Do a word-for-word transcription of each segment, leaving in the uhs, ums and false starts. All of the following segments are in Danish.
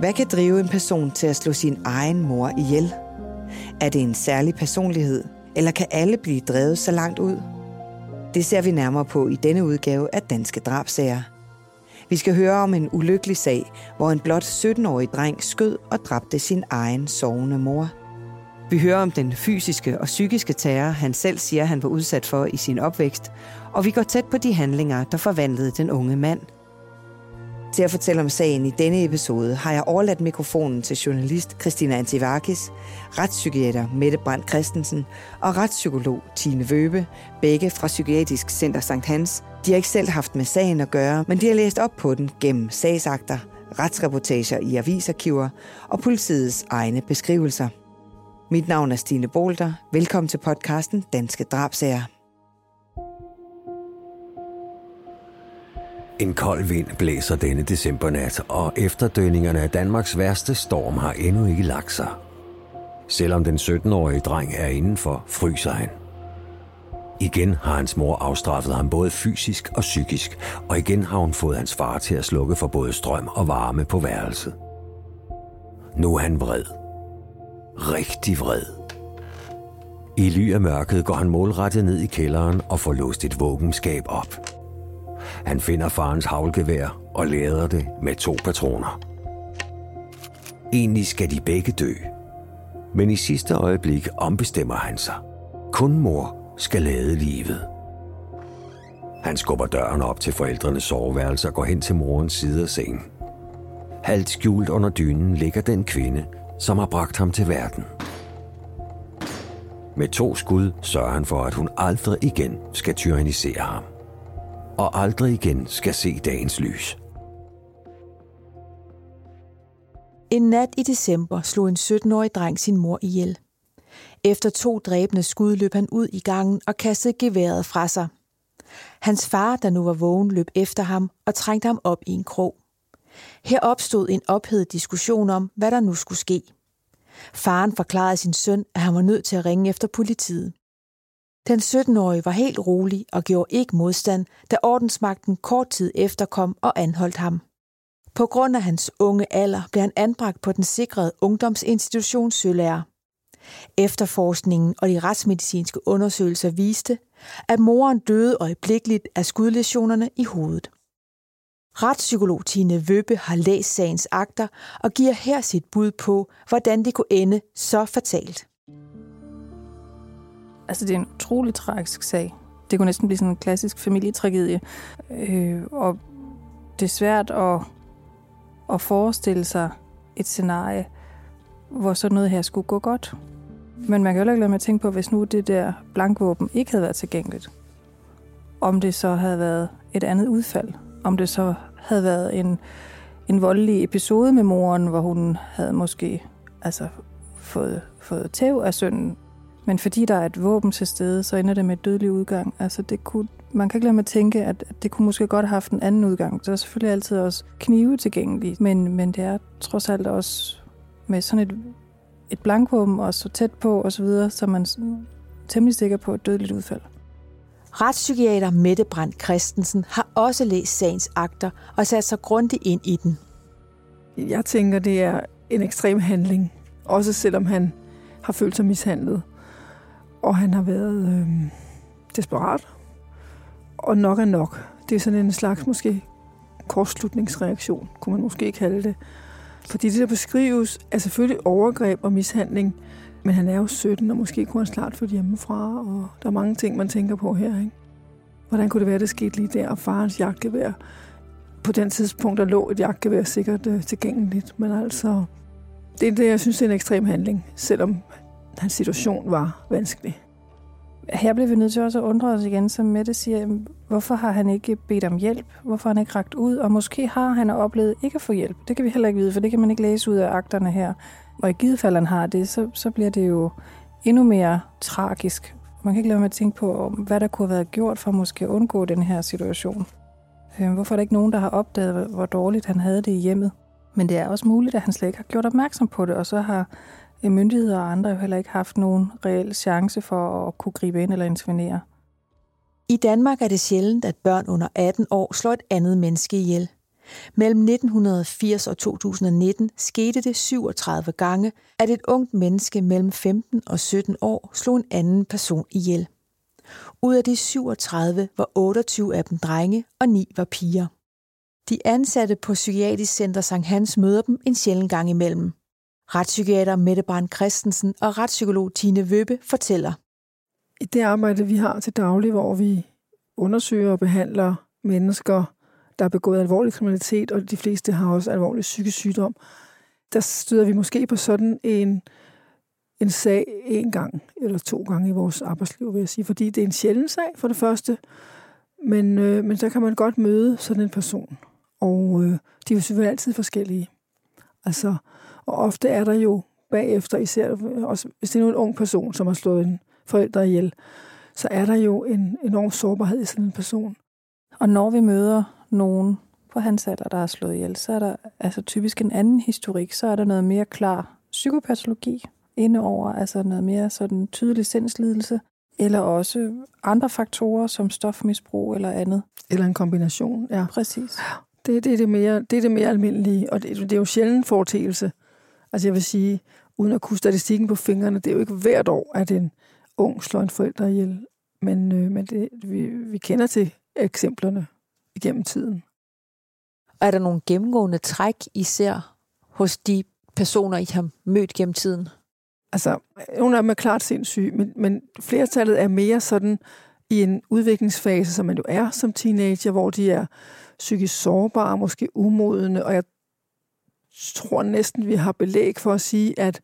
Hvad kan drive en person til at slå sin egen mor ihjel? Er det en særlig personlighed, eller kan alle blive drevet så langt ud? Det ser vi nærmere på i denne udgave af Danske Drabsager. Vi skal høre om en ulykkelig sag, hvor en blot sytten-årig dreng skød og dræbte sin egen sovende mor. Vi hører om den fysiske og psykiske terror, han selv siger, han var udsat for i sin opvækst, og vi går tæt på de handlinger, der forvandlede den unge mand. Til at fortælle om sagen i denne episode har jeg overladt mikrofonen til journalist Christina Antivakis, retspsykiater Mette Brandt Christensen og retspsykolog Tine Wøbe, begge fra Psykiatrisk Center Sankt Hans. De har ikke selv haft med sagen at gøre, men de har læst op på den gennem sagsakter, retsreportager i avisarkiver og politiets egne beskrivelser. Mit navn er Stine Bolter. Velkommen til podcasten Danske Drabsager. En kold vind blæser denne decembernat, og efterdønningerne af Danmarks værste storm har endnu ikke lagt sig. Selvom den sytten-årige dreng er indenfor, fryser han. Igen har hans mor afstraffet ham både fysisk og psykisk, og igen har hun fået hans far til at slukke for både strøm og varme på værelset. Nu er han vred. Rigtig vred. I ly af mørket går han målrettet ned i kælderen og får låst et våbenskab op. Han finder farens haglgevær og lader det med to patroner. Egentlig skal de begge dø, men i sidste øjeblik ombestemmer han sig. Kun mor skal lade livet. Han skubber døren op til forældrenes soveværelse og går hen til morens side af sengen. Halvt skjult under dynen ligger den kvinde, som har bragt ham til verden. Med to skud sørger han for, at hun aldrig igen skal tyrannisere ham. Og aldrig igen skal se dagens lys. En nat i december slog en sytten-årig dreng sin mor ihjel. Efter to dræbende skud løb han ud i gangen og kastede geværet fra sig. Hans far, der nu var vågen, løb efter ham og trængte ham op i en krog. Her opstod en ophedet diskussion om, hvad der nu skulle ske. Faren forklarede sin søn, at han var nødt til at ringe efter politiet. Den sytten-årige var helt rolig og gjorde ikke modstand, da ordensmagten kort tid efter kom og anholdt ham. På grund af hans unge alder blev han anbragt på den sikrede ungdomsinstitution Sølager. Efterforskningen og de retsmedicinske undersøgelser viste, at moren døde øjeblikkeligt af skudlæsionerne i hovedet. Retspsykolog Tine Wøbe har læst sagens akter og giver her sit bud på, hvordan det kunne ende så fatalt. Altså, det er en utrolig tragisk sag. Det kunne næsten blive sådan en klassisk familietragedie. Øh, og det er svært at, at forestille sig et scenarie, hvor sådan noget her skulle gå godt. Men man kan jo ikke lade med at tænke på, hvis nu det der blankvåben ikke havde været tilgængeligt. Om det så havde været et andet udfald. Om det så havde været en, en voldelig episode med moren, hvor hun havde måske altså, fået, fået tæv af sønnen. Men fordi der er et våben til stede, så ender det med et dødelig udgang. Altså det kunne, man kan ikke lade med at tænke, at det kunne måske godt have haft en anden udgang. Der er selvfølgelig altid også knive tilgængelige, men, men det er trods alt også med sådan et, et blankvåben og så tæt på osv., så man temmelig sikker på et dødeligt udfald. Retspsykiater Mette Brandt Christensen har også læst sagens akter og sat sig grundigt ind i den. Jeg tænker, det er en ekstrem handling, også selvom han har følt sig mishandlet. Og han har været øh, desperat. Og nok er nok. Det er sådan en slags måske kortslutningsreaktion, kunne man måske kalde det. Fordi det, der beskrives, er selvfølgelig overgreb og mishandling, men han er jo sytten, og måske kunne han snart flytte hjemmefra, og der er mange ting, man tænker på her, ikke? Hvordan kunne det være, det skete lige der, og farens jagtgevær? På den tidspunkt, der lå et jagtgevær sikkert øh, tilgængeligt, men altså, det er det, jeg synes, det er en ekstrem handling, selvom hans situation var vanskelig. Her bliver vi nødt til også at undre os igen, som Mette siger, hvorfor har han ikke bedt om hjælp? Hvorfor har han ikke rakt ud? Og måske har han oplevet ikke at få hjælp. Det kan vi heller ikke vide, for det kan man ikke læse ud af akterne her. Og i givet fald han har det, så, så bliver det jo endnu mere tragisk. Man kan ikke lade med at tænke på, hvad der kunne have været gjort for måske at undgå den her situation. Hvorfor er der ikke nogen, der har opdaget, hvor dårligt han havde det i hjemmet? Men det er også muligt, at han slet ikke har gjort opmærksom på det, og så har myndigheder og andre jo heller ikke haft nogen reel chance for at kunne gribe ind eller intervenere. I Danmark er det sjældent, at børn under atten år slår et andet menneske ihjel. Mellem nitten firs og to tusind og nitten skete det syvogtredive gange, at et ungt menneske mellem femten og sytten år slog en anden person ihjel. Ud af de syvogtredive var otteogtyve af dem drenge, og ni var piger. De ansatte på Psykiatrisk Center Sankt Hans møder dem en sjælden gang imellem. Retspsykiater Mette Brand Christensen og retspsykolog Tine Wøbbe fortæller. I det arbejde, vi har til daglig, hvor vi undersøger og behandler mennesker, der har begået alvorlig kriminalitet, og de fleste har også alvorlig psykisk sygdom, der støder vi måske på sådan en, en sag en gang eller to gange i vores arbejdsliv, vil jeg sige. Fordi det er en sjælden sag for det første, men, øh, men så kan man godt møde sådan en person. Og øh, de er jo selvfølgelig altid forskellige. Altså, og ofte er der jo bagefter, især også, hvis det er en ung person, som har slået en forælder ihjel, så er der jo en enorm sårbarhed i sådan en person. Og når vi møder nogen på hans alder, der har slået ihjel, så er der altså typisk en anden historik. Så er der noget mere klar psykopatologi indeover, altså noget mere sådan tydelig sindslidelse, eller også andre faktorer som stofmisbrug eller andet. Eller en kombination, ja. Præcis. Det, det, er, det, mere, det er det mere almindelige, og det, det er jo sjældent foretagelse. Altså jeg vil sige, uden at kunne statistikken på fingrene, det er jo ikke hvert år, at en ung slår en forælder ihjel. Men, øh, men det, vi, vi kender til eksemplerne igennem tiden. Er der nogle gennemgående træk, især hos de personer, I har mødt gennem tiden? Altså, nogle af dem er klart sindssyge, men, men flertallet er mere sådan i en udviklingsfase, som man jo er som teenager, hvor de er psykisk sårbare, måske umodne, og jeg tror næsten, vi har belæg for at sige, at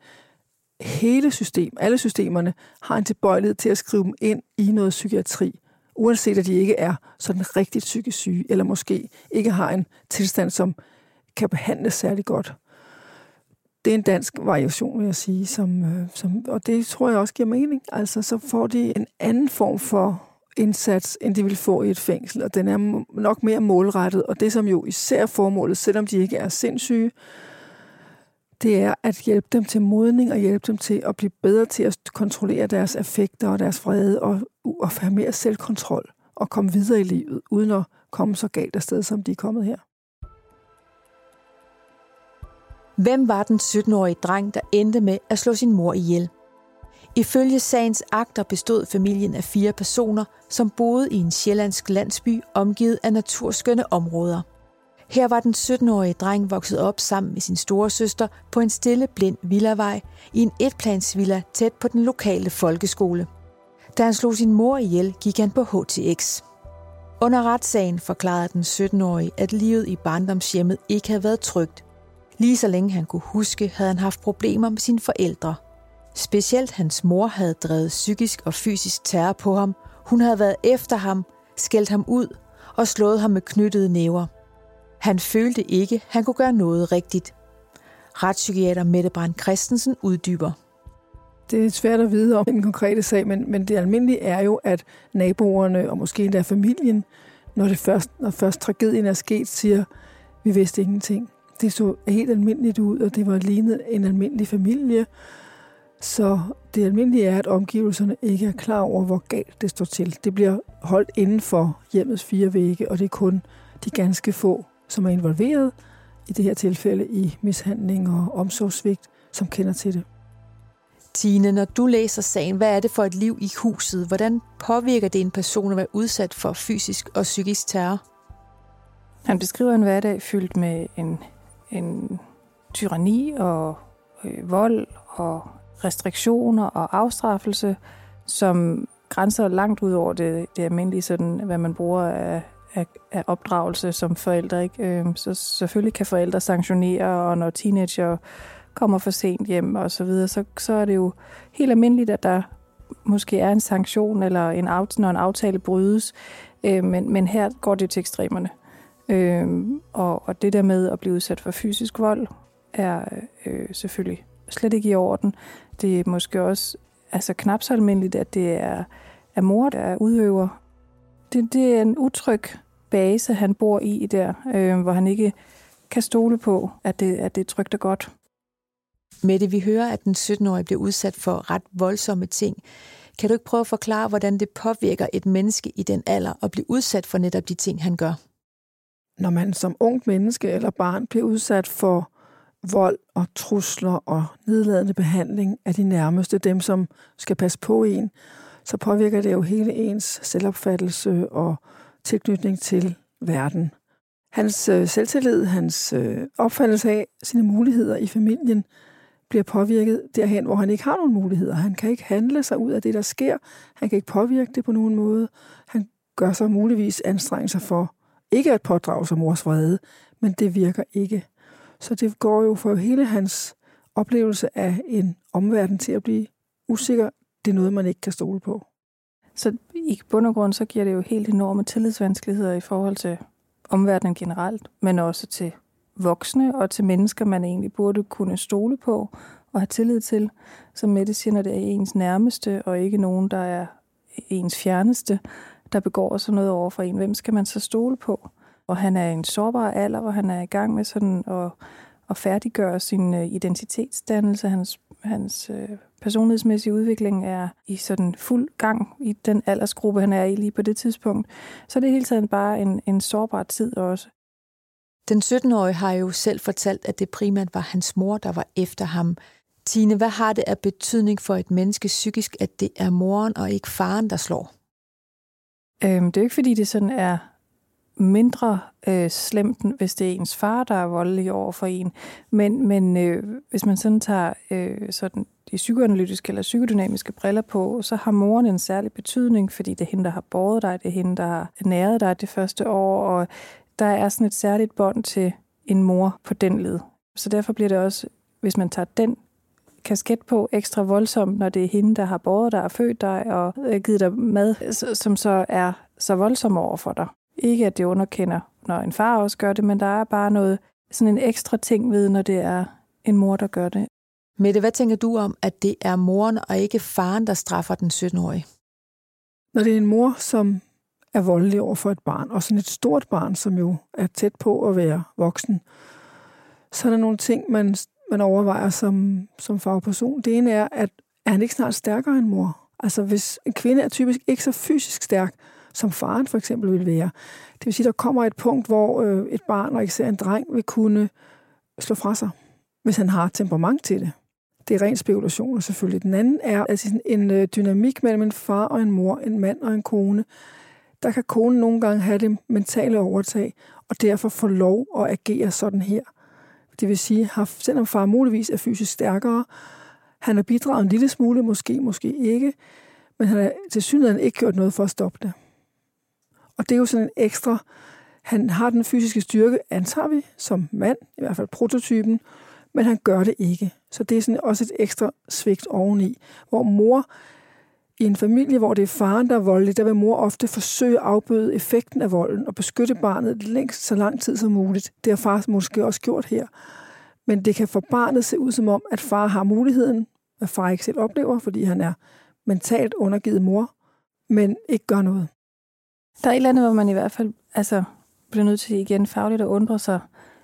hele system, alle systemerne, har en tilbøjelighed til at skrive dem ind i noget psykiatri, uanset at de ikke er sådan rigtig psykisk syge, eller måske ikke har en tilstand, som kan behandles særlig godt. Det er en dansk variation, vil jeg sige, som, som, og det tror jeg også giver mening. Altså, så får de en anden form for indsats, end de vil få i et fængsel, og den er nok mere målrettet, og det som jo især formålet, selvom de ikke er sindssyge, det er at hjælpe dem til modning og hjælpe dem til at blive bedre til at kontrollere deres affekter og deres vrede og, og have mere selvkontrol og komme videre i livet, uden at komme så galt afsted, som de er kommet her. Hvem var den sytten-årige dreng, der endte med at slå sin mor ihjel? Ifølge sagens akter bestod familien af fire personer, som boede i en sjællandsk landsby omgivet af naturskønne områder. Her var den sytten-årige dreng vokset op sammen med sin storesøster på en stille, blind villavej i en etplansvilla tæt på den lokale folkeskole. Da han slog sin mor ihjel, gik han på H T X. Under retssagen forklarede den sytten-årige, at livet i barndomshjemmet ikke havde været trygt. Lige så længe han kunne huske, havde han haft problemer med sine forældre. Specielt hans mor havde drevet psykisk og fysisk terror på ham. Hun havde været efter ham, skældt ham ud og slået ham med knyttede næver. Han følte ikke, han kunne gøre noget rigtigt. Retspsykiater Mette Brand Christensen uddyber. Det er svært at vide om den konkrete sag, men, men det almindelige er jo, at naboerne og måske endda familien, når, det først, når først tragedien er sket, siger, vi vidste ingenting. Det så helt almindeligt ud, og det var lignet en almindelig familie. Så det almindelige er, at omgivelserne ikke er klar over, hvor galt det står til. Det bliver holdt inden for hjemmets fire vægge, og det er kun de ganske få, som er involveret i det her tilfælde i mishandling og omsorgssvigt, som kender til det. Tine, når du læser sagen, hvad er det for et liv i huset? Hvordan påvirker det en person at være udsat for fysisk og psykisk terror? Han beskriver en hverdag fyldt med en, en tyranni og øh, vold og restriktioner og afstraffelse, som grænser langt ud over det, det almindelige, sådan, hvad man bruger af, af, af opdragelse som forældre. Ikke? Så selvfølgelig kan forældre sanktionere, og når teenager kommer for sent hjem og så videre, så, så er det jo helt almindeligt, at der måske er en sanktion, eller en aftale, når en aftale brydes, men, men her går det til ekstremerne. Og, og det der med at blive udsat for fysisk vold, er øh, selvfølgelig slet ikke i orden. Det er måske også altså knap så almindeligt, at det er, er mor, der er udøver. Det, det er en utryg base, han bor i der, øh, hvor han ikke kan stole på, at det, at det er trygt og godt. Mette, vi hører, at den sytten-årige bliver udsat for ret voldsomme ting. Kan du ikke prøve at forklare, hvordan det påvirker et menneske i den alder at blive udsat for netop de ting, han gør? når man som ungt menneske eller barn bliver udsat for vold og trusler og nedladende behandling af de nærmeste, dem som skal passe på en, så påvirker det jo hele ens selvopfattelse og tilknytning til verden. Hans øh, selvtillid, hans øh, opfattelse af sine muligheder i familien bliver påvirket derhen, hvor han ikke har nogen muligheder. Han kan ikke handle sig ud af det, der sker. Han kan ikke påvirke det på nogen måde. Han gør sig muligvis anstrengelser for ikke at pådrage sig mors vrede, men det virker ikke. Så det går jo for hele hans oplevelse af en omverden til at blive usikker. Det er noget, man ikke kan stole på. Så i bund og grund, så giver det jo helt enorme tillidsvanskeligheder i forhold til omverdenen generelt, men også til voksne og til mennesker, man egentlig burde kunne stole på og have tillid til. Som Mette siger, når det er ens nærmeste og ikke nogen, der er ens fjerneste, der begår sådan noget over for en. Hvem skal man så stole på? Og han er i en sårbar alder, hvor han er i gang med sådan at, at færdiggøre sin identitetsdannelse. Hans, hans øh, personlighedsmæssige udvikling er i sådan fuld gang i den aldersgruppe, han er i lige på det tidspunkt. Så det er hele tiden bare en, en sårbar tid også. Den sytten-årige har jo selv fortalt, at det primært var hans mor, der var efter ham. Tine, hvad har det af betydning for et menneske psykisk, at det er moren og ikke faren, der slår? Øhm, det er jo ikke, fordi det sådan er mindre øh, slemt, hvis det er ens far, der er voldelig over for en. Men, men øh, hvis man sådan tager øh, sådan de psykoanalytiske eller psykodynamiske briller på, så har moren en særlig betydning, fordi det er hende, der har båret dig, det er hende, der har næret dig det første år, og der er sådan et særligt bånd til en mor på den led. Så derfor bliver det også, hvis man tager den kasket på, ekstra voldsomt, når det er hende, der har båret dig og født dig og givet dig mad, som så er så voldsom over for dig. Ikke at det underkender, når en far også gør det, men der er bare noget, sådan en ekstra ting ved, når det er en mor, der gør det. Mette, hvad tænker du om, at det er moren og ikke faren, der straffer den sytten-årige? Når det er en mor, som er voldelig over for et barn, og sådan et stort barn, som jo er tæt på at være voksen, så er der nogle ting, man, man overvejer som, som fagperson. Det ene er, at er han ikke snart stærkere end mor? Altså hvis en kvinde er typisk ikke så fysisk stærk, som faren for eksempel vil være. Det vil sige, der kommer et punkt, hvor øh, et barn, og især en dreng, vil kunne slå fra sig, hvis han har temperament til det. Det er ren spekulation selvfølgelig. Den anden er altså en øh, dynamik mellem en far og en mor, en mand og en kone. Der kan konen nogle gange have det mentale overtag, og derfor få lov at agere sådan her. Det vil sige, at selvom far muligvis er fysisk stærkere, han har bidraget en lille smule, måske, måske ikke, men han har til synligheden ikke gjort noget for at stoppe det. Og det er jo sådan en ekstra, han har den fysiske styrke, antager vi, som mand, i hvert fald prototypen, men han gør det ikke. Så det er sådan også et ekstra svigt oveni, hvor mor i en familie, hvor det er faren, der er voldelig, der vil mor ofte forsøge at afbøde effekten af volden og beskytte barnet længst så lang tid som muligt. Det har far måske også gjort her. Men det kan for barnet se ud som om, at far har muligheden, at far ikke selv oplever, fordi han er mentalt undergivet mor, men ikke gør noget. Der er et eller andet, hvor man i hvert fald altså, bliver nødt til igen fagligt at undre sig,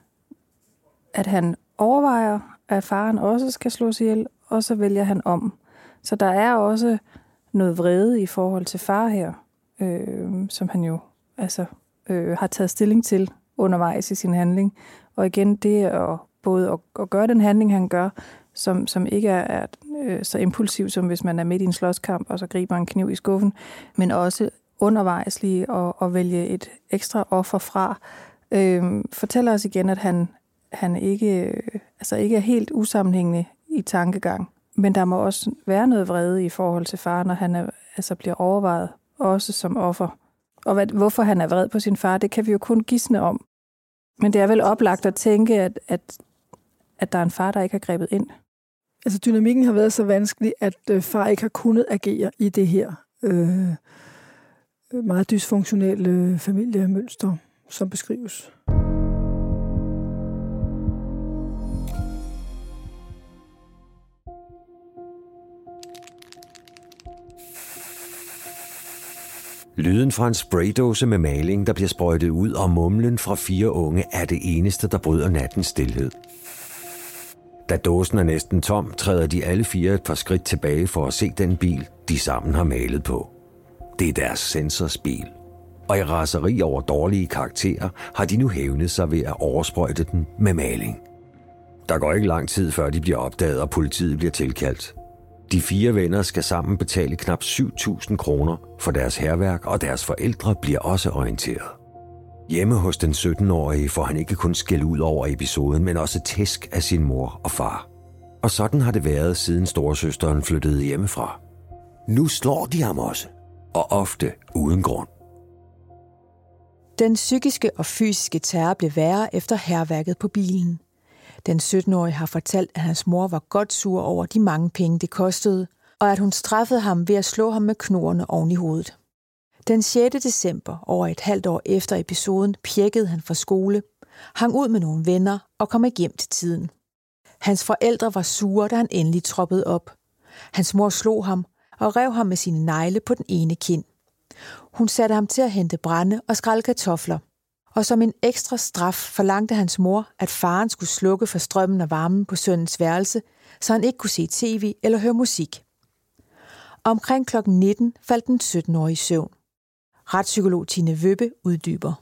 at han overvejer, at faren også skal slås ihjel, og så vælger han om. Så der er også noget vrede i forhold til far her, øh, som han jo altså, øh, har taget stilling til undervejs i sin handling. Og igen, det er både at, at gøre den handling, han gør, som, som ikke er, er øh, så impulsiv, som hvis man er midt i en slåskamp, og så griber en kniv i skuffen, men også undervejs lige at, at vælge et ekstra offer fra. Øh, fortæller os igen, at han, han ikke, øh, altså ikke er helt usammenhængende i tankegang. Men der må også være noget vrede i forhold til far, når han er, altså bliver overvejet, også som offer. Og hvad, hvorfor han er vred på sin far, det kan vi jo kun gisne om. Men det er vel oplagt at tænke, at, at, at der er en far, der ikke har grebet ind. Altså dynamikken har været så vanskelig, at øh, far ikke har kunnet agere i det her øh, meget dysfunktionelle familiemønster, som beskrives. Lyden fra en spraydåse med maling, der bliver sprøjtet ud, og mumlen fra fire unge er det eneste, der bryder nattens stilhed. Da dåsen er næsten tom, træder de alle fire et par skridt tilbage for at se den bil, de sammen har malet på. Det er deres sensors bil. Og i raseri over dårlige karakterer har de nu hævnet sig ved at oversprøjte den med maling. Der går ikke lang tid, før de bliver opdaget, og politiet bliver tilkaldt. De fire venner skal sammen betale knap syv tusind kroner for deres hærværk, og deres forældre bliver også orienteret. Hjemme hos den sytten-årige får han ikke kun skæld ud over episoden, men også tæsk af sin mor og far. Og sådan har det været, siden storesøsteren flyttede hjemmefra. Nu slår de ham også, og ofte uden grund. Den psykiske og fysiske terror blev værre efter hærværket på bilen. Den sytten-årige har fortalt, at hans mor var godt sur over de mange penge, det kostede, og at hun straffede ham ved at slå ham med knorrene oven i hovedet. Den sjette december, over et halvt år efter episoden, pjekkede han fra skole, hang ud med nogle venner og kom ikke hjem til tiden. Hans forældre var sure, da han endelig troppede op. Hans mor slog ham og rev ham med sine negle på den ene kind. Hun satte ham til at hente brænde og skrælle kartofler. Og som en ekstra straf forlangte hans mor, at faren skulle slukke for strømmen og varmen på sønnens værelse, så han ikke kunne se tv eller høre musik. Omkring klokken nitten faldt den sytten-årige i søvn. Retspsykolog Tine Wøbbe uddyber.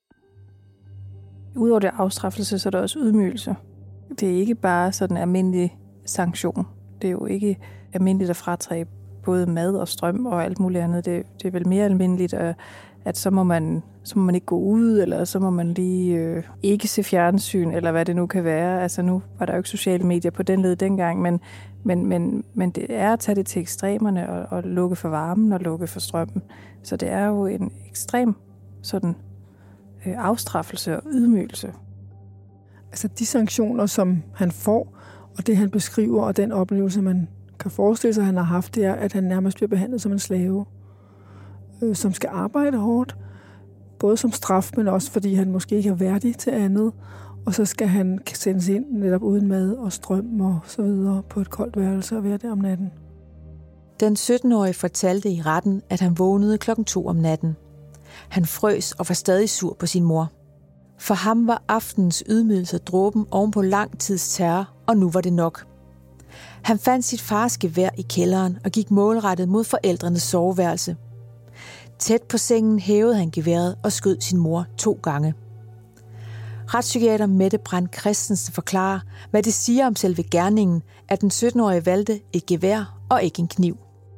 Udover det afstraffelse, så er der også ydmygelse. Det er ikke bare sådan en almindelig sanktion. Det er jo ikke almindeligt at fratage både mad og strøm og alt muligt andet. Det, det er vel mere almindeligt, at, at så, må man, så må man ikke gå ud, eller så må man lige øh, ikke se fjernsyn, eller hvad det nu kan være. Altså nu var der jo ikke sociale medier på den led dengang, men, men, men, men det er at tage det til ekstremerne og, og lukke for varmen og lukke for strømmen. Så det er jo en ekstrem sådan, øh, afstraffelse og ydmygelse. Altså de sanktioner, som han får, og det han beskriver, og den oplevelse, man kan forestille sig, at han har haft, det er, at han nærmest bliver behandlet som en slave, øh, som skal arbejde hårdt, både som straf, men også fordi han måske ikke er værdig til andet, og så skal han sendes ind netop uden mad og strøm og så videre på et koldt værelse og være der om natten. Den sytten-årige fortalte i retten, at han vågnede klokken to om natten. Han frøs og var stadig sur på sin mor. For ham var aftenens ydmygelse dråben oven på lang tids terror, og nu var det nok. Han fandt sit fars gevær i kælderen og gik målrettet mod forældrenes soveværelse. Tæt på sengen hævede han geværet og skød sin mor to gange. Retspsykiater Mette Brandt Christensen forklarer, hvad det siger om selve gerningen, at den sytten-årige valgte et gevær og ikke en kniv.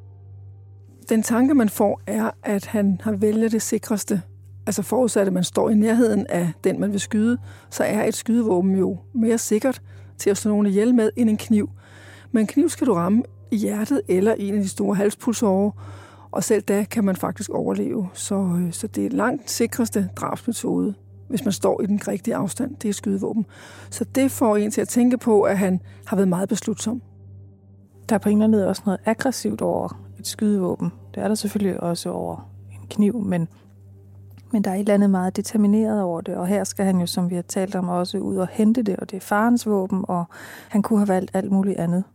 Den tanke, man får, er, at han har vælget det sikreste. Altså forudsat, at man står i nærheden af den, man vil skyde, så er et skydevåben jo mere sikkert til at slå nogen ihjel med end en kniv. Men en kniv skal du ramme i hjertet eller i en af de store halspulsårer, og selv da kan man faktisk overleve. Så, så det er langt sikreste drabsmetode, hvis man står i den rigtige afstand. Det er skydevåben. Så det får en til at tænke på, at han har været meget beslutsom. Der er på en eller anden måde også noget aggressivt over et skydevåben. Det er der selvfølgelig også over en kniv, men, men der er et eller andet meget determineret over det. Og her skal han jo, som vi har talt om, også ud og hente det, og det er farens våben, og han kunne have valgt alt muligt andet.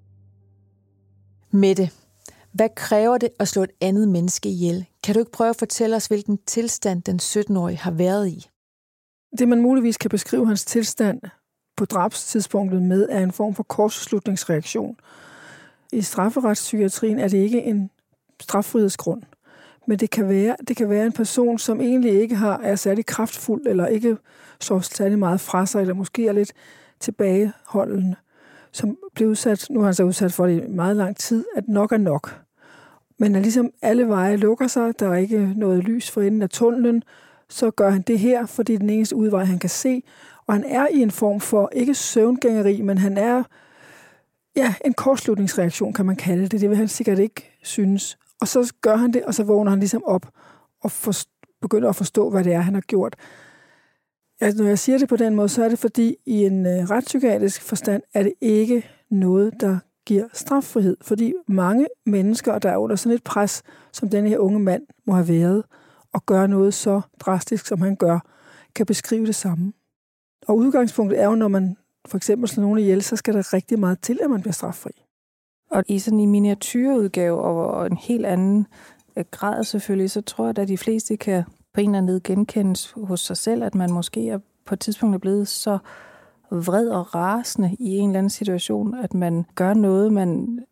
Mette, hvad kræver det at slå et andet menneske ihjel? Kan du ikke prøve at fortælle os, hvilken tilstand den sytten-årige har været i? Det, man muligvis kan beskrive hans tilstand på drabstidspunktet med, er en form for kortslutningsreaktion. I strafferetspsykiatrien er det ikke en straffrihedsgrund, men det kan være, det kan være en person, som egentlig ikke har, er særlig kraftfuld, eller ikke så særlig meget fra sig, eller måske er lidt tilbageholdende, som bliver udsat, nu har han så udsat for det i meget lang tid, at nok er nok. Men når ligesom alle veje lukker sig, der er ikke noget lys for enden af tunnelen, så gør han det her, fordi den eneste udvej, han kan se. Og han er i en form for, ikke søvngængeri, men han er ja, en kortslutningsreaktion, kan man kalde det. Det vil han sikkert ikke synes. Og så gør han det, og så vågner han ligesom op og for, begynder at forstå, hvad det er, han har gjort. Ja, når jeg siger det på den måde, så er det fordi, i en uh, retspsykiatrisk forstand, er det ikke noget, der giver straffrihed. Fordi mange mennesker, der er under sådan et pres, som denne her unge mand må have været, og gøre noget så drastisk, som han gør, kan beskrive det samme. Og udgangspunktet er jo, når man for eksempel slår nogen ihjel, så skal der rigtig meget til, at man bliver straffri. Og i sådan en miniatyrudgave og en helt anden grad selvfølgelig, så tror jeg, at de fleste kan på en eller anden måde genkendes hos sig selv, at man måske er på et tidspunkt er blevet så vred og rasende i en eller anden situation, at man gør noget, man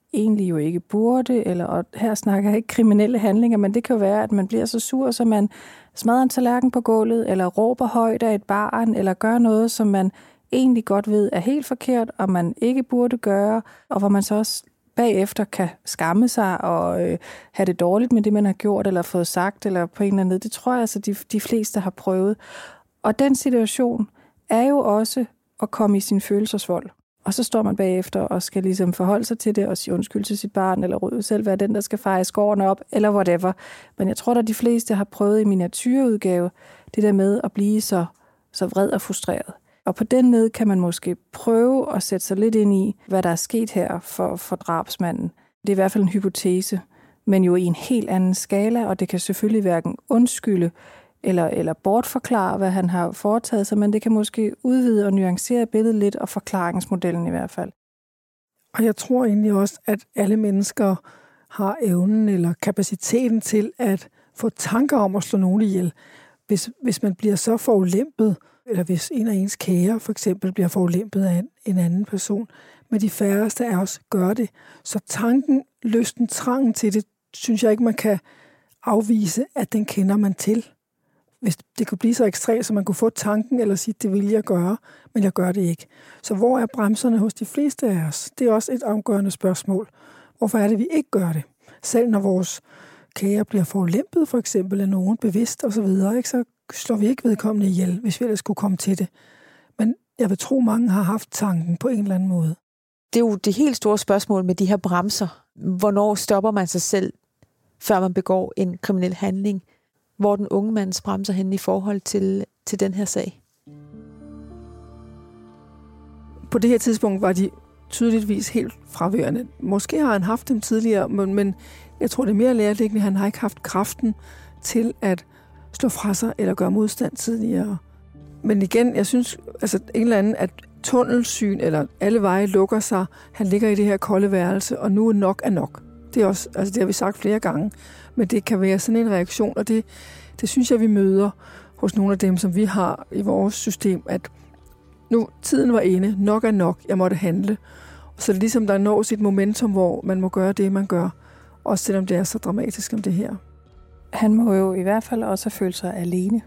egentlig jo ikke burde, eller og her snakker jeg ikke kriminelle handlinger, men det kan jo være, at man bliver så sur, så man smadrer en tallerken på gulvet, eller råber højt af et barn, eller gør noget, som man egentlig godt ved er helt forkert, og man ikke burde gøre, og hvor man så også bagefter kan skamme sig og øh, have det dårligt med det, man har gjort, eller fået sagt, eller på en eller anden måde. Det tror jeg altså, de, de fleste har prøvet. Og den situation er jo også at komme i sin følelsesvold. Og så står man bagefter og skal ligesom forholde sig til det og sige undskyld til sit barn, eller selv være den, der skal feje skårene op, eller whatever. Men jeg tror, at de fleste har prøvet i miniatyrudgave det der med at blive så, så vred og frustreret. Og på den ned kan man måske prøve at sætte sig lidt ind i, hvad der er sket her for, for drabsmanden. Det er i hvert fald en hypotese, men jo i en helt anden skala, og det kan selvfølgelig hverken undskylde eller, eller bortforklare, hvad han har foretaget sig, men det kan måske udvide og nuancere billedet lidt, og forklaringsmodellen i hvert fald. Og jeg tror egentlig også, at alle mennesker har evnen eller kapaciteten til at få tanker om at slå nogen ihjel. Hvis, hvis man bliver så forulempet, eller hvis en af ens kære for eksempel bliver forulempet af en, en anden person, men de færreste af os gør det. Så tanken, lysten, trangen til det, synes jeg ikke, man kan afvise, at den kender man til. Hvis det kunne blive så ekstremt, så man kunne få tanken eller sige, det vil jeg gøre, men jeg gør det ikke. Så hvor er bremserne hos de fleste af os? Det er også et afgørende spørgsmål. Hvorfor er det, vi ikke gør det? Selv når vores kære bliver forulempet, for eksempel af nogen bevidst og så videre, ikke, så slår vi ikke vedkommende ihjel, hvis vi ellers skulle komme til det. Men jeg vil tro, mange har haft tanken på en eller anden måde. Det er jo det helt store spørgsmål med de her bremser. Hvornår stopper man sig selv, før man begår en kriminel handling? Hvor den unge mands bremser henne i forhold til, til den her sag? På det her tidspunkt var de tydeligvis helt fraværende. Måske har han haft dem tidligere, men, men jeg tror, det er mere nærliggende. Han har ikke haft kraften til at slå fra sig eller gøre modstand tidligere. Men igen, jeg synes, altså en eller anden, at tunnelsyn eller alle veje lukker sig. Han ligger i det her kolde værelse, og nu er nok er nok. Det er også, altså det har vi sagt flere gange, men det kan være sådan en reaktion, og det, det synes jeg, vi møder hos nogle af dem, som vi har i vores system, at nu tiden var inde, nok er nok, jeg måtte handle. Og så ligesom der når sit momentum, hvor man må gøre det, man gør, også selvom det er så dramatisk som det her. Han må jo i hvert fald også have følt sig alene.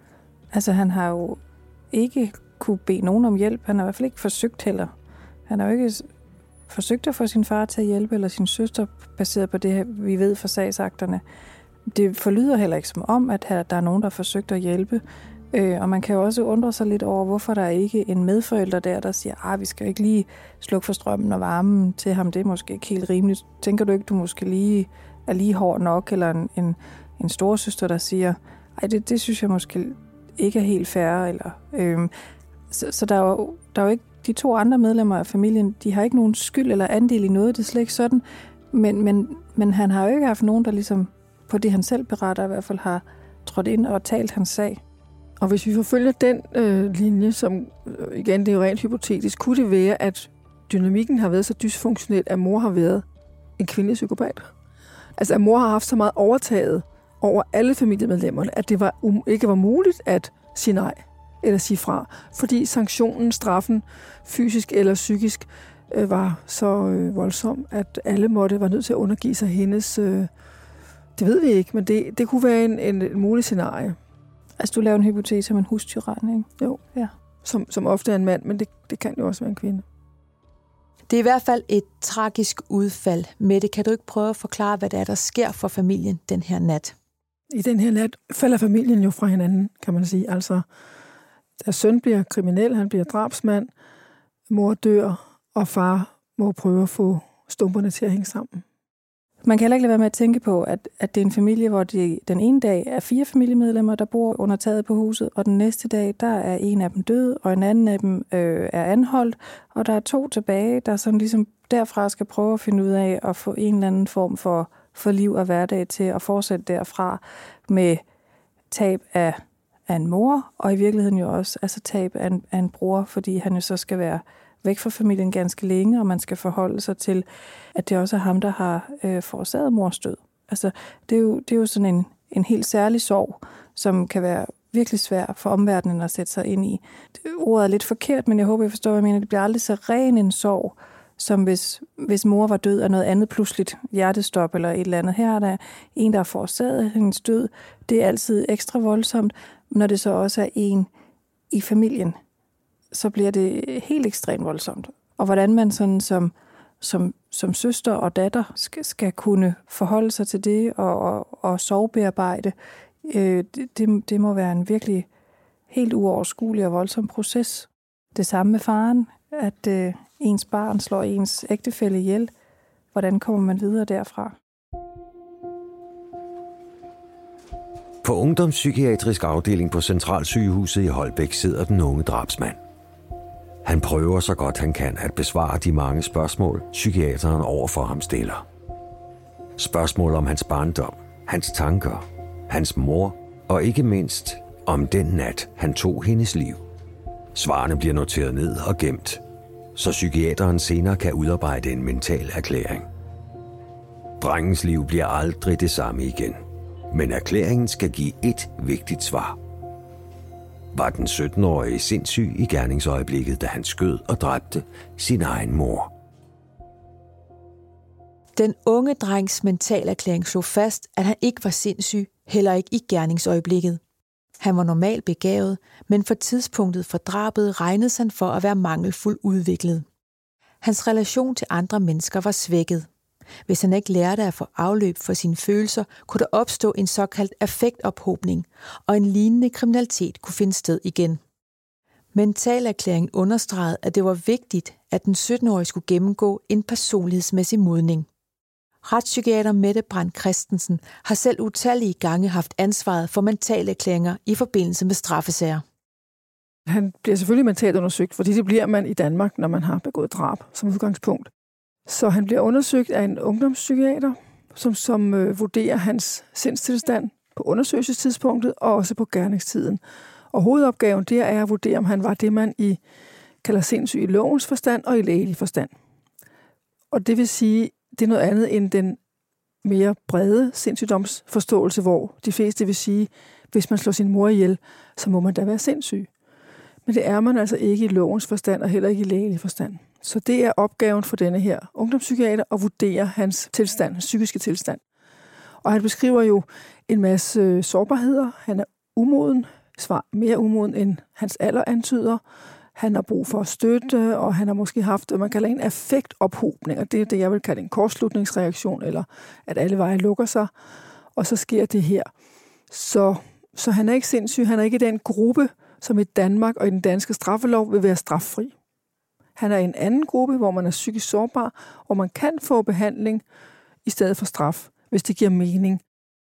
Altså han har jo ikke kunne bede nogen om hjælp. Han har i hvert fald ikke forsøgt heller. Han har jo ikke forsøgt at få sin far til at hjælpe, eller sin søster, baseret på det, vi ved fra sagsakterne. Det forlyder heller ikke som om, at der er nogen, der har forsøgt at hjælpe. Og man kan jo også undre sig lidt over, hvorfor der er ikke en medforælder der, der siger, at vi skal ikke lige slukke for strømmen og varmen til ham. Det er måske ikke helt rimeligt. Tænker du ikke, du måske lige er lige hård nok, eller en, en, en storesøster, der siger, ej, det, det synes jeg måske ikke er helt fair. Eller, øhm, så så der, er jo, der er jo ikke de to andre medlemmer af familien, de har ikke nogen skyld eller andel i noget, det er slet ikke sådan. Men, men, men han har jo ikke haft nogen, der ligesom, på det han selv beretter, i hvert fald har trådt ind og talt hans sag. Og hvis vi forfølger den øh, linje, som øh, igen, det er jo rent hypotetisk, kunne det være, at dynamikken har været så dysfunktionel, at mor har været en kvindelig psykopat? Altså, at mor har haft så meget overtaget over alle familiemedlemmerne, at det var um, ikke var muligt at sige nej eller sige fra, fordi sanktionen, straffen, fysisk eller psykisk, øh, var så øh, voldsom, at alle måtte være nødt til at undergive sig hendes. Øh, det ved vi ikke, men det, det kunne være en, en, en mulig scenarie. Altså, du laver en hypotese om en hustyran, ikke? Jo, ja. som, som ofte er en mand, men det, det kan jo også være en kvinde. Det er i hvert fald et tragisk udfald. Mette, kan du ikke prøve at forklare, hvad det er, der sker for familien den her nat? I den her nat falder familien jo fra hinanden, kan man sige. Altså, deres søn bliver kriminel, han bliver drabsmand, mor dør, og far må prøve at få stumperne til at hænge sammen. Man kan heller ikke lade være med at tænke på, at, at det er en familie, hvor de, den ene dag er fire familiemedlemmer, der bor under taget på huset, og den næste dag, der er en af dem død, og en anden af dem øh, er anholdt, og der er to tilbage, der sådan ligesom derfra skal prøve at finde ud af at få en eller anden form for, for liv og hverdag til at fortsætte derfra med tab af, af en mor, og i virkeligheden jo også altså tab af en, af en bror, fordi han jo så skal være væk fra familien ganske længe, og man skal forholde sig til, at det også er ham, der har øh, forårsaget mors død. Altså, det er jo, det er jo sådan en, en helt særlig sorg, som kan være virkelig svær for omverdenen at sætte sig ind i. Det, ordet er lidt forkert, men jeg håber, jeg forstår, hvad jeg mener. Det bliver aldrig så ren en sorg, som hvis, hvis mor var død af noget andet pludseligt, hjertestop eller et eller andet. Her er der en, der har forårsaget hendes død. Det er altid ekstra voldsomt. Når det så også er en i familien, så bliver det helt ekstremt voldsomt. Og hvordan man sådan som, som, som søster og datter skal, skal kunne forholde sig til det og, og, og sorgbearbejde, øh, det, det må være en virkelig helt uoverskuelig og voldsom proces. Det samme med faren, at øh, ens barn slår ens ægtefælle ihjel. Hvordan kommer man videre derfra? På ungdomspsykiatrisk afdeling på Centralsygehuset i Holbæk sidder den unge drabsmand. Han prøver så godt han kan at besvare de mange spørgsmål, psykiateren overfor ham stiller. Spørgsmål om hans barndom, hans tanker, hans mor og ikke mindst om den nat, han tog hendes liv. Svarene bliver noteret ned og gemt, så psykiateren senere kan udarbejde en mental erklæring. Drengens liv bliver aldrig det samme igen, men erklæringen skal give et vigtigt svar. Var den sytten-årige sindssyg i gerningsøjeblikket, da han skød og dræbte sin egen mor? Den unge drengs mentalerklæring slog fast, at han ikke var sindssyg, heller ikke i gerningsøjeblikket. Han var normalt begavet, men for tidspunktet for drabet regnedes han for at være mangelfuld udviklet. Hans relation til andre mennesker var svækket. Hvis han ikke lærte at få afløb for sine følelser, kunne der opstå en såkaldt affektophobning, og en lignende kriminalitet kunne finde sted igen. Mentalerklæringen understregede, at det var vigtigt, at den sytten-årige skulle gennemgå en personlighedsmæssig modning. Retspsykiater Mette Brandt Christensen har selv utallige gange haft ansvaret for mentalerklæringer i forbindelse med straffesager. Han bliver selvfølgelig mentalt undersøgt, fordi det bliver man i Danmark, når man har begået drab som udgangspunkt. Så han bliver undersøgt af en ungdomspsykiater, som, som øh, vurderer hans sindstilstand på undersøgelsestidspunktet og også på gerningstiden. Og hovedopgaven der er at vurdere, om han var det, man i kalder sindssyg i lovens forstand og i lægelig forstand. Og det vil sige, det er noget andet end den mere brede sindssygdomsforståelse, hvor de fleste vil sige, hvis man slår sin mor ihjel, så må man da være sindssyg. Men det er man altså ikke i lovens forstand og heller ikke i lægelig forstand. Så det er opgaven for denne her ungdomspsykiater at vurdere hans tilstand, hans psykiske tilstand. Og han beskriver jo en masse sårbarheder. Han er umoden, svar mere umoden end hans alder antyder. Han har brug for støtte, og han har måske haft, hvad man kalder en affektophobning, og det er det, jeg vil kalde en kortslutningsreaktion, eller at alle veje lukker sig, og så sker det her. Så, så han er ikke sindssyg, han er ikke i den gruppe, som i Danmark og i den danske straffelov vil være straffri. Han er i en anden gruppe, hvor man er psykisk sårbar, og man kan få behandling i stedet for straf, hvis det giver mening.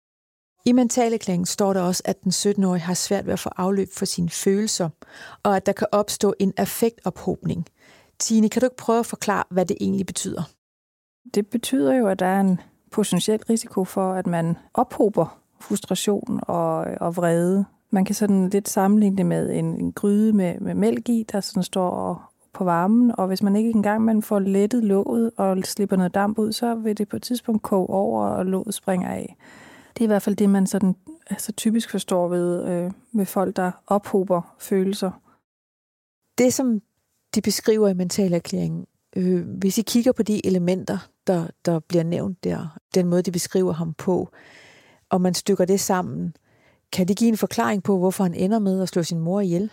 I mentalerklæringen står der også, at den sytten-årige har svært ved at få afløb for sine følelser, og at der kan opstå en affektophobning. Tine, kan du ikke prøve at forklare, hvad det egentlig betyder? Det betyder jo, at der er en potentiel risiko for, at man ophober frustration og, og vrede. Man kan sådan lidt sammenligne det med en, en gryde med, med mælk i, der sådan står på varmen, og hvis man ikke engang man får lettet låget og slipper noget damp ud, så vil det på et tidspunkt koge over, og låget springer af. Det er i hvert fald det, man sådan, altså typisk forstår ved, øh, ved folk, der ophober følelser. Det, som de beskriver i mentalerklæringen, øh, hvis I kigger på de elementer, der, der bliver nævnt der, den måde, de beskriver ham på, og man stykker det sammen, kan det give en forklaring på, hvorfor han ender med at slå sin mor ihjel?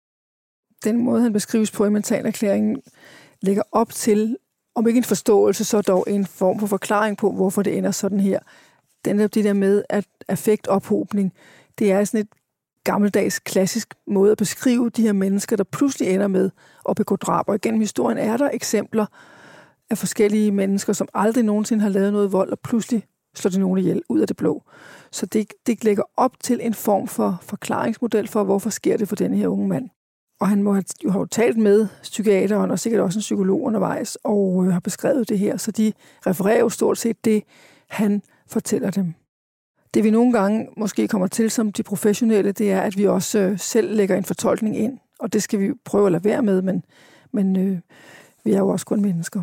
Den måde, han beskrives på i mentalerklæringen, lægger op til, om ikke en forståelse, så dog en form for forklaring på, hvorfor det ender sådan her. Den er det der med, at affektophobning, det er sådan et gammeldags, klassisk måde at beskrive de her mennesker, der pludselig ender med at begå drab. Og gennem historien er der eksempler af forskellige mennesker, som aldrig nogensinde har lavet noget vold, og pludselig slår de nogen ihjel ud af det blå. Så det, det lægger op til en form for forklaringsmodel for, hvorfor sker det for denne her unge mand. Og han må have, jo have talt med psykiateren, og sikkert også en psykolog undervejs, og øh, har beskrevet det her. Så de refererer jo stort set det, han fortæller dem. Det vi nogle gange måske kommer til som de professionelle, det er, at vi også øh, selv lægger en fortolkning ind. Og det skal vi prøve at lade være med, men, men øh, vi er jo også kun mennesker.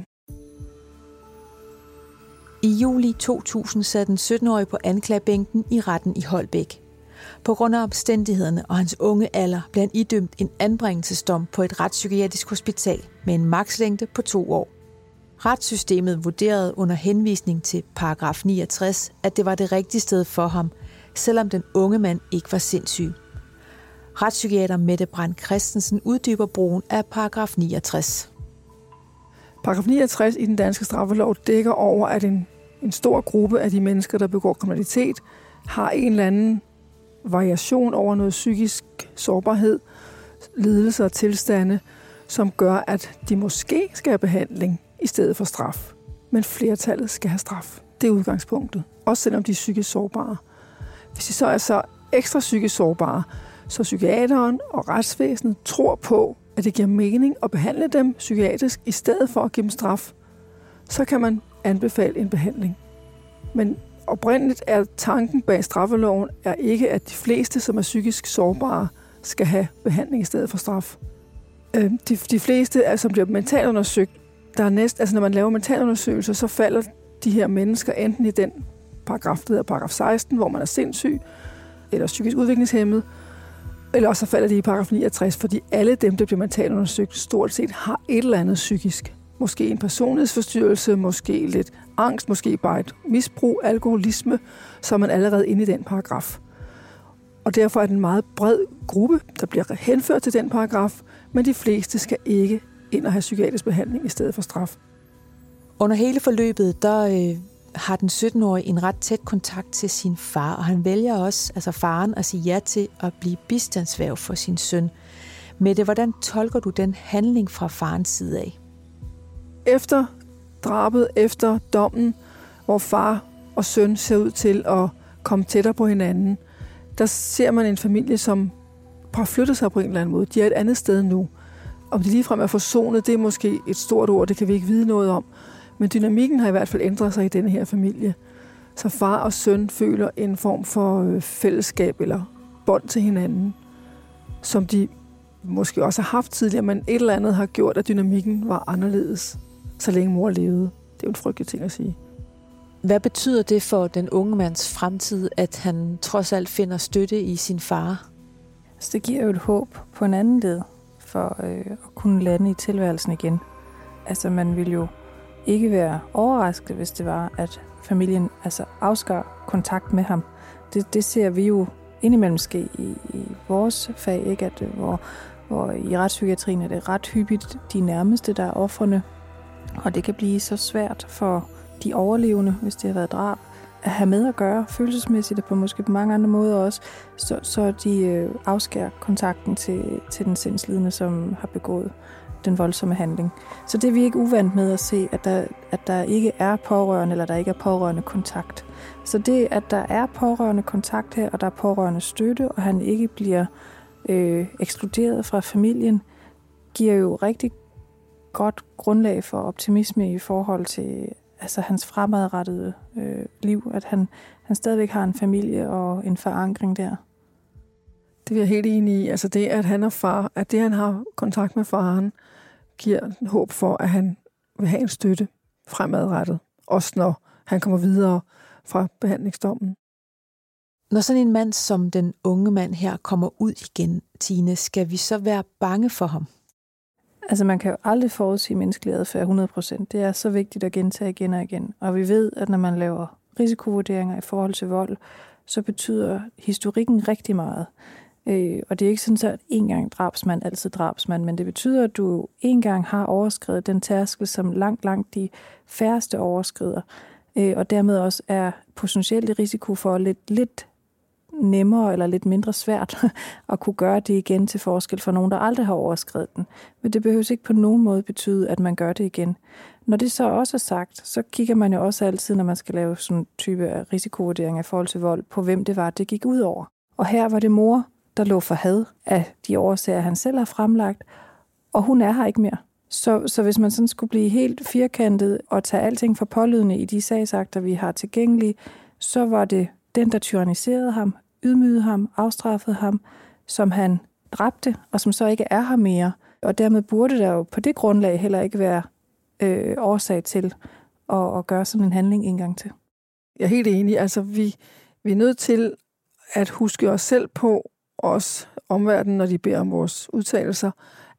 I juli to tusind sad den sytten-årige på anklagebænken i retten i Holbæk. På grund af omstændighederne og hans unge alder blev han idømt en anbringelsesdom på et retspsykiatrisk hospital med en makslængde på to år. Retssystemet vurderede under henvisning til paragraf niogtres, at det var det rigtige sted for ham, selvom den unge mand ikke var sindssyg. Retspsykiater Mette Brandt Christensen uddyber brugen af paragraf niogtres. Paragraf niogtres i den danske straffelov dækker over, at en, en stor gruppe af de mennesker, der begår kriminalitet, har en eller anden variation over noget psykisk sårbarhed, lidelser og tilstande, som gør, at de måske skal have behandling i stedet for straf. Men flertallet skal have straf. Det er udgangspunktet. Også selvom de er psykisk sårbare. Hvis de så er så ekstra psykisk sårbare, så psykiateren og retsvæsenet tror på, at det giver mening at behandle dem psykiatrisk i stedet for at give dem straf, så kan man anbefale en behandling. Men oprindeligt er tanken bag straffeloven er ikke, at de fleste, som er psykisk sårbare, skal have behandling i stedet for straf. De, de fleste, som bliver mentalundersøgt, der er næst, altså når man laver mentalundersøgelser, så falder de her mennesker enten i den paragraf, der hedder paragraf seksten, hvor man er sindssyg eller psykisk udviklingshæmmet, eller også så falder de i paragraf niogtres, fordi alle dem, der bliver mentalundersøgt, stort set har et eller andet psykisk. Måske en personlighedsforstyrrelse, måske lidt angst, måske bare et misbrug, alkoholisme, så er man allerede inde i den paragraf. Og derfor er det en meget bred gruppe, der bliver henført til den paragraf, men de fleste skal ikke ind og have psykiatrisk behandling i stedet for straf. Under hele forløbet, der øh, har den sytten-årige en ret tæt kontakt til sin far, og han vælger også, altså faren, at sige ja til at blive bistandsværge for sin søn. Mette, hvordan tolker du den handling fra farens side af? Efter drabet, efter dommen, hvor far og søn ser ud til at komme tættere på hinanden, der ser man en familie, som har flyttet sig på en eller anden måde. De er et andet sted nu. Om de ligefrem er forsonet, det er måske et stort ord, det kan vi ikke vide noget om. Men dynamikken har i hvert fald ændret sig i denne her familie. Så far og søn føler en form for fællesskab eller bånd til hinanden, som de måske også har haft tidligere, men et eller andet har gjort, at dynamikken var anderledes, så længe mor levede. Det er jo en frygtelig ting at sige. Hvad betyder det for den unge mands fremtid, at han trods alt finder støtte i sin far? Så det giver jo et håb på en anden led for øh, at kunne lande i tilværelsen igen. Altså man ville jo ikke være overrasket, hvis det var, at familien altså afskar kontakt med ham. Det, det ser vi jo indimellem ske i, i vores fag, ikke? At, hvor, hvor i retspsykiatrien er det ret hyppigt de nærmeste, der er ofrene. Og det kan blive så svært for de overlevende, hvis det har været drab, at have med at gøre følelsesmæssigt, og på måske på mange andre måder også, så, så de øh, afskærer kontakten til, til den sindslidende, som har begået den voldsomme handling. Så det er vi ikke uvant med at se, at der, at der ikke er pårørende, eller der ikke er pårørende kontakt. Så det, at der er pårørende kontakt her, og der er pårørende støtte, og han ikke bliver øh, ekskluderet fra familien, giver jo rigtig godt grundlag for optimisme i forhold til altså hans fremadrettede øh, liv, at han, han stadigvæk har en familie og en forankring der. Det er jeg helt enig i. Altså det, at han er far, at det, han har kontakt med faren, giver håb for, at han vil have en støtte fremadrettet, også når han kommer videre fra behandlingsdommen. Når sådan en mand som den unge mand her kommer ud igen, Tine, skal vi så være bange for ham? Altså man kan jo aldrig forudsige menneskelig adfærd hundrede procent. Det er så vigtigt at gentage igen og igen. Og vi ved, at når man laver risikovurderinger i forhold til vold, så betyder historikken rigtig meget. Øh, og det er ikke sådan, at en gang drabsmand, altid drabsmand, men det betyder, at du en gang har overskredet den tærskel, som langt, langt de færreste overskrider. Øh, og dermed også er potentielt i risiko for lidt, lidt nemmere eller lidt mindre svært at kunne gøre det igen til forskel for nogen, der aldrig har overskredet den. Men det behøver ikke på nogen måde betyde, at man gør det igen. Når det så også er sagt, så kigger man jo også altid, når man skal lave sådan en type af risikovurdering i forhold til vold, på hvem det var, det gik ud over. Og her var det mor, der lå for had af de årsager, han selv har fremlagt, og hun er her ikke mere. Så, så hvis man sådan skulle blive helt firkantet og tage alting for pålydende i de sagsakter, vi har tilgængelige, så var det den, der tyranniserede ham, ydmygede ham, afstraffede ham, som han dræbte, og som så ikke er her mere. Og dermed burde der jo på det grundlag heller ikke være øh, årsag til at, at gøre sådan en handling en gang til. Jeg er helt enig. Altså, vi, vi er nødt til at huske os selv på, os omverdenen, når de beder om vores udtalelser, at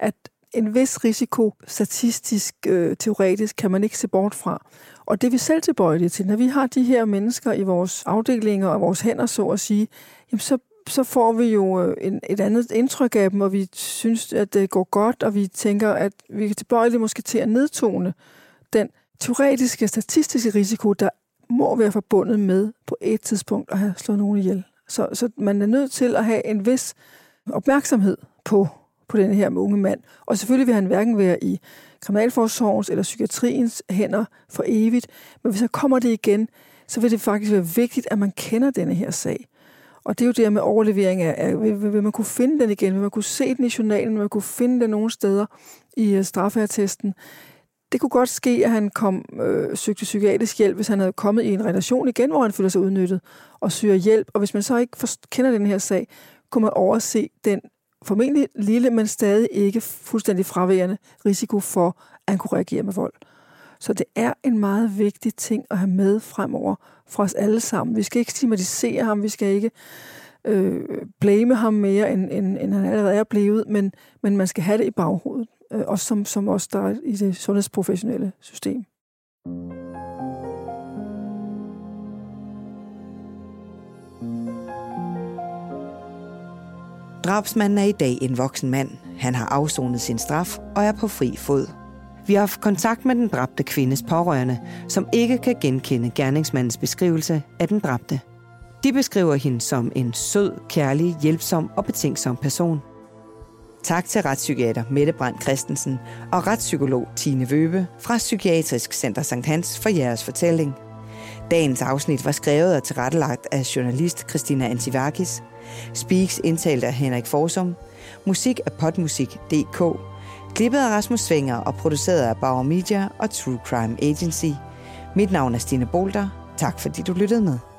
en vis risiko, statistisk, øh, teoretisk, kan man ikke se bort fra. Og det er vi selv tilbøjelige til. Når vi har de her mennesker i vores afdelinger og vores hænder, så at sige, jamen så, så får vi jo en, et andet indtryk af dem, og vi synes, at det går godt, og vi tænker, at vi kan tilbøjelige måske til at nedtone den teoretiske, statistiske risiko, der må være forbundet med på et tidspunkt at have slået nogen ihjel. Så, så man er nødt til at have en vis opmærksomhed på, på den her unge mand. Og selvfølgelig vil han hverken være i kriminalforsorgens eller psykiatriens hænder for evigt, men hvis han kommer det igen, så vil det faktisk være vigtigt, at man kender denne her sag. Og det er jo det med overlevering af, af vil, vil man kunne finde den igen, vil man kunne se den i journalen, vil man kunne finde den nogle steder i straffeattesten. Det kunne godt ske, at han kom øh, søgte psykiatrisk hjælp, hvis han havde kommet i en relation igen, hvor han føler sig udnyttet og søger hjælp. Og hvis man så ikke kender den her sag, kunne man overse den formentlig lille, men stadig ikke fuldstændig fraværende risiko for, at han kunne reagere med vold. Så det er en meget vigtig ting at have med fremover for os alle sammen. Vi skal ikke stigmatisere ham, vi skal ikke øh, blame ham mere, end, end, end han allerede er blevet, men, men man skal have det i baghovedet. Også som, som også der er i det sundhedsprofessionelle system. Drabsmanden er i dag en voksen mand. Han har afsonet sin straf og er på fri fod. Vi har haft kontakt med den dræbte kvindes pårørende, som ikke kan genkende gerningsmandens beskrivelse af den dræbte. De beskriver hende som en sød, kærlig, hjælpsom og betænksom person. Tak til retspsykiater Mette Brandt Christensen og retspsykolog Tine Wøbe fra Psykiatrisk Center Sankt Hans for jeres fortælling. Dagens afsnit var skrevet og tilrettelagt af journalist Christina Antivakis. Speaks indtalt af Henrik Forsum. Musik af podmusik punktum d k. Klippet af Rasmus Svinger og produceret af Bauer Media og True Crime Agency. Mit navn er Stine Bolter. Tak fordi du lyttede med.